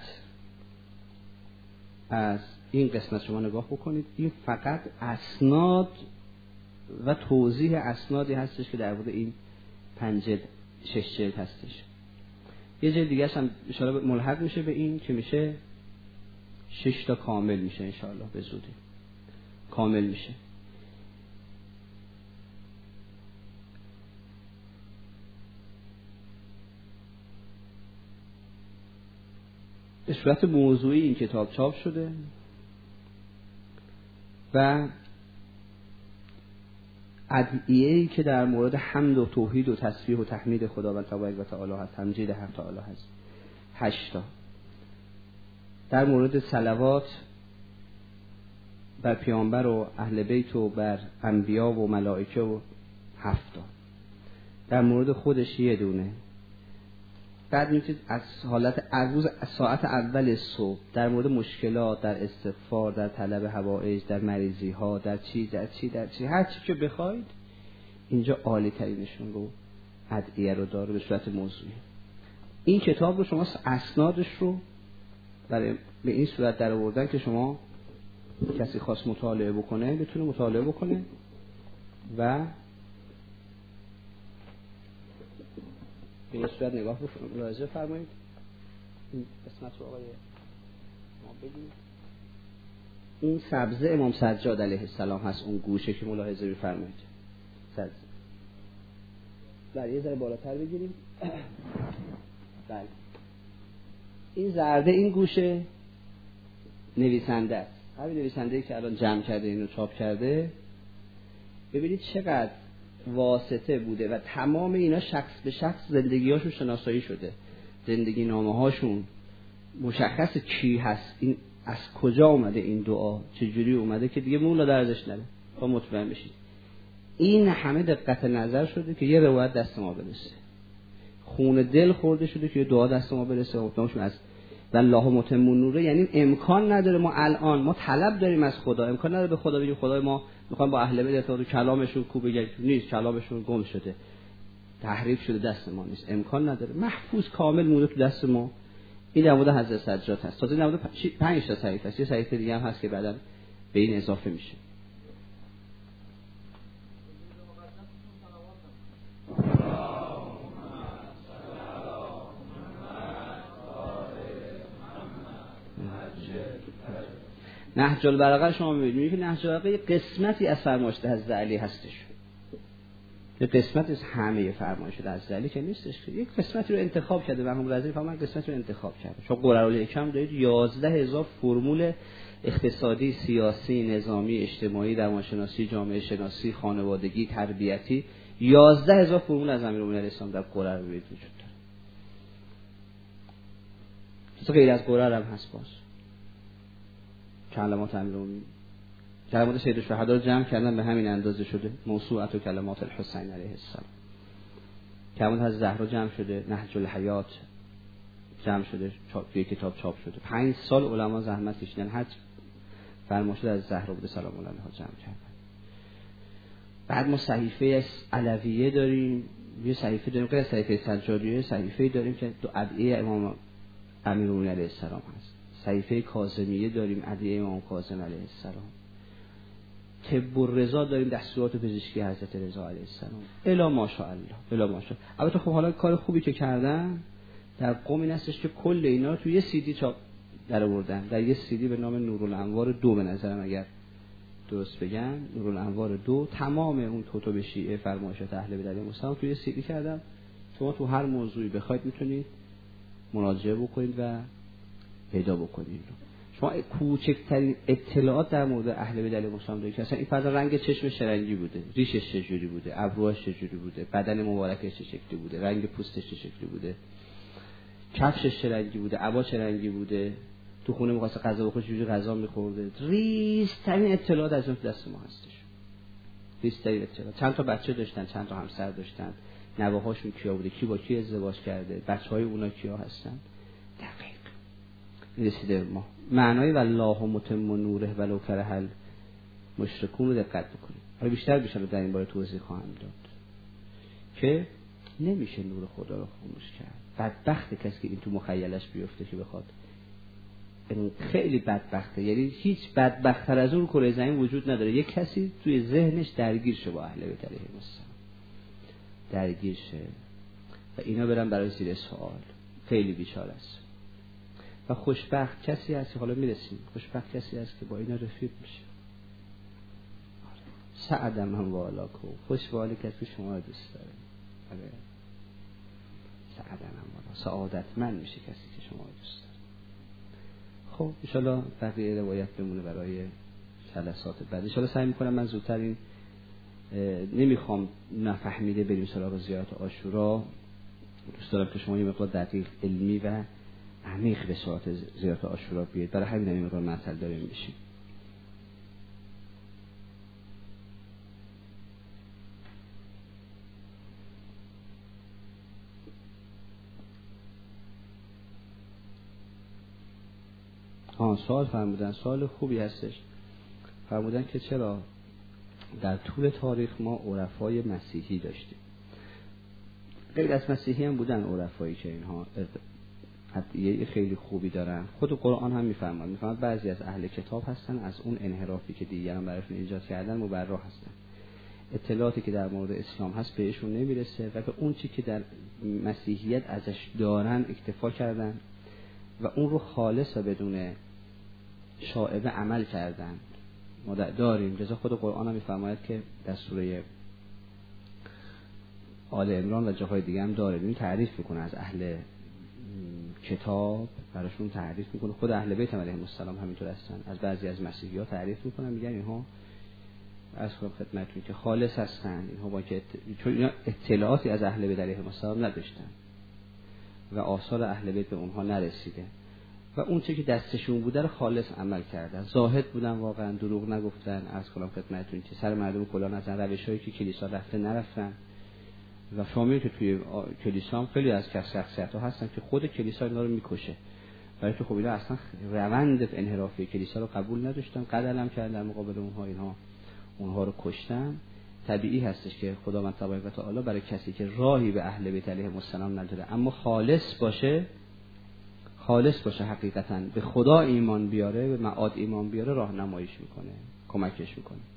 از این قسمت شما نگاه بکنید. این فقط اسناد و توضیح اسنادی هستش که در مورد این پنج جلد شش جلد هستش. یه جلد دیگه هم انشاءالله ملحق میشه به این که میشه شش تا کامل میشه، انشاءالله به زودی کامل میشه. به صورت موضوعی این کتاب چاپ شده و ادعیه‌ای که در مورد حمد و توحید و تسبیح و تحمید خداوند تبارک و تعالی هست، تمجید حق تعالی هست، هشت تا. در مورد صلوات بر پیامبر و اهل بیت و بر انبیا و ملائکه و هفت تا. در مورد خودش یه دونه. بعد میتونید از حالت روز ساعت اول صبح در مورد مشکلات، در استغفار، در طلب حوائج، در مریضی ها، در چی در چی در چی هر چی که بخواید اینجا عالی ترینشون رو ادعیه رو داره به صورت موضوعی. این کتاب رو شما اسنادش رو برای به این صورت در آوردن که شما کسی خواست مطالعه بکنه بتونه مطالعه بکنه و به این صورت نگاه بکنید. ملاحظه فرمایید این قسمت رو آقای ما بگید. این سبزه امام سجاد علیه السلام هست، اون گوشه که ملاحظه بفرمایید. سبزه بله یه ذره بالاتر بگیریم. بله این زرده این گوشه نویسنده است. همین نویسنده‌ای که الان جمع کرده اینو چاپ کرده. ببینید چقدر واسطه بوده و تمام اینا شخص به شخص زندگی‌هاشون شناسایی شده، زندگی نامه‌هاشون مشخص کی هست، این از کجا اومده، این دعا چجوری اومده که دیگه مولا دردش نره تا مطمئن بشید. این همه دقت نظر شده که یه روایت دست ما برسه، خون دل خورده شده که یه دعا دست ما برسه. مطمئنشون از والله متم نوره، یعنی امکان نداره ما الان ما طلب داریم از خدا، امکان نداره به خدا بگیم خدای ما میخوام با اهل بیت ارتباط، کلامشون کو بگید نیست، کلامشون گم شده، تحریف شده، دست ما نیست، امکان نداره، محفوظ کامل مونده تو دست ما. این در مورد حضرت سجاد هست. تازه در مورد پنج تا صحیفه است، یه صحیفه دیگه هم هست که بعداً به این اضافه میشه. نهج البلاغه شما می‌بینید که نهج البلاغه یه قسمتی از فرمایشات حضرت علی هستش، یه قسمتی از همه فرمایشات حضرت علی که نیستش، که یک قسمتی رو انتخاب کرده مرحوم رضوی فرمان، قسمتی رو انتخاب کرده. چون قرارالحکم دارید یازده هزار فرمول اقتصادی، سیاسی، نظامی، اجتماعی، روانشناسی، جامعه شناسی، خانوادگی، تربیتی، یازده هزار فرمول از امیرالمومنین اسلام در قرار وجود داره. تو غیر از قرار هم هست باز. کلمات امیرالمومنین، کلمات سید الشهدا رو جمع کردن به همین اندازه شده موسوعت و کلمات الحسین علیه السلام. کلمات از زهرا جمع شده، نهج الحیات جمع شده، توی کتاب چاپ شده. پنج سال علما زحمت کشیدن، هر فرمایشات از زهرا بوده سلام الله علیها جمع کردن. بعد ما صحیفه از علویه داریم، یه صحیفه داریم غیر از صحیفه سجادیه، صحیفه داریم که تو ادعیه امام امیرالمومنین علیه السلام هست. صحیفه کاظمیه داریم، ادعیه امام کاظم علیه السلام. طب الرضا داریم، دستورات پزشکی حضرت رضا علیه السلام. الا ماشاءالله، الا ماشاءالله. البته خب حالا کار خوبی که کردن در قوم این هستش که کل اینا رو تو یه سی دی چاپ در آوردن، در یه سی دی به نام نورالانوار دو، به نظرم اگر درست بگم نورالانوار دو، تمام اون کتب شیعه فرمایشات اهل بیت علیهم السلام تو یه سی دی کردن. شما تو هر موضوعی بخواید میتونید مراجعه بکنید و پیدا بکنید. شما کوچکترین اطلاعات در مورد اهل بیت علیهم السلام دارید که اصلا این فرد رنگ چشمش چرنگی بوده، ریشش چجوری بوده، ابروهاش چجوری بوده، بدن مبارکش چه شکلی بوده، رنگ پوستش چه شکلی بوده، کفشش چه رنگی بوده، عبا چه رنگی بوده، تو خونه می‌خواسته غذا بخوره چجوری غذا می‌خورده. ریزترین اطلاعات از اون دست ما هستش. ریزترین اطلاعات. چند تا بچه داشتن، چند تا همسر داشتن، نوه‌هاشون کیا بوده، کی با کی ازدواج کرده، بچه‌های اونا کیا هستن. دقیق رسیده ما. معنای والله متم نوره ولو کره المشرکون رو دقت بکنید. حالا بیشتر بیشتر در این باره توضیح خواهم داد که نمیشه نور خدا رو خاموش کرد. بدبخت کسی که این تو مخیلش بیفته که بخواد، این خیلی بدبخته. یعنی هیچ بدبخت‌تر از اون کره زمین وجود نداره. یک کسی توی ذهنش درگیر شه با اهل بیت علیهم السلام، درگیر شه و اینا برن برای زیر سوال. خیلی بیچاره است. و خوشبخت کسی هست، حالا میرسیم، خوشبخت کسی هست که با اینا رفیق میشه. سعدم هم والا کو، خوش به حال کسی شما رو دوست داره. آره، سعدم هم والا، سعادتمند میشه کسی که شما رو دوست داره. خب ان شاءالله بقیه روایت بمونه برای جلسات بعد. ان شاءالله سعی میکنم من زودتر این نمیخوام نفهمیده بریم سراغ زیارت عاشورا. دوست دارم که شما یه مقدار دقیق علمی و عمیق به ساعت زیارت عاشورا بیاید. برای همین این مقدار معطل داریم میشیم. آن سوال فرمودن، سوال خوبی هستش. فرمودن که چرا در طول تاریخ ما عرفای مسیحی داشتیم، غیر از مسیحی هم بودن عرفایی که اینها ادعیه خیلی خوبی دارن. خود قرآن هم میفرماد میفرماد بعضی از اهل کتاب هستن از اون انحرافی که دیگران براشون ایجاد کردن مبرا هستن. اطلاعاتی که در مورد اسلام هست بهشون نمیرسه و به اون چی که در مسیحیت ازش دارن اکتفا کردن و اون رو خالص و بدون شائبه عمل کردن. ما داریم لذا خود قرآن هم میفرماید که در سوره آل عمران و جاهای دیگه هم داره، این تعریف میکنه از اهل کتاب، براشون تعریف میکنه. خود اهل بیت علیهم السلام همینطور هستن. از بعضی از مسیحی ها تعریف میکنن، میگن اینها از خود خدمتتون که خالص هستن، اینها با که چون اینا اطلاعاتی از اهل بیت علیهم السلام نداشتن و آثار اهل بیت به اونها نرسیده و اون چیزی که دستشون بوده رو خالص عمل کردن. زاهد بودن، واقعا دروغ نگفتن. از کلام خدمتتون که سر مردم کلا نزن، روشایی که کلیسا رفته نرفتن. و شامل که توی کلیسا هم خیلی از شخصیت‌ها هستن که خود کلیسا اینا رو میکشه، برای که خب اینا اصلا روند انحرافی کلیسا رو قبول نداشتن، قدلم کردن در مقابل اونها، اینها اونها رو کشتن. طبیعی هستش که خداوند تبارک و تعالی برای کسی که راهی به اهل بیت علیهم السلام نداره اما خالص باشه، خالص باشه حقیقتا به خدا ایمان بیاره، به معاد ایمان بیاره، راهنماییش میکنه، کمکش میکنه.